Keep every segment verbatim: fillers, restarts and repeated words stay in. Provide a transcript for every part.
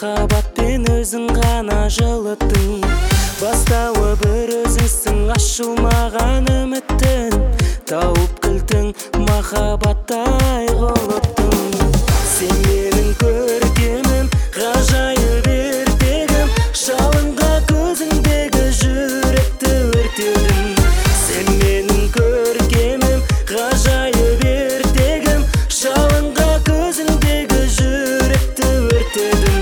махаббатпен өзің ғана жылыттың. Бастауы бір өзіңсің, ашылмаған үміттің, тауып кілтің махаббаттай құлыптың. Сен менің көркемім, ғажайып ертегім, жалынға көзіңдегі жүректі өртедің. Сен менің көркемім, ғажайып ертегім, жалынға көзіңдегі жүректі өртедің.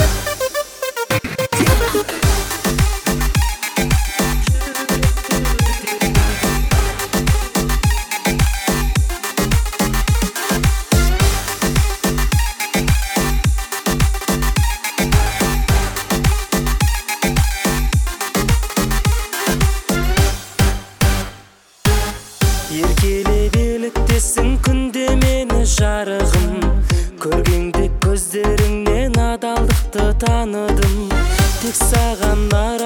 Еркелеп еліктесің күнде мені жарығым, көргенде көздеріңнен адалдықты таныдым. Тек саған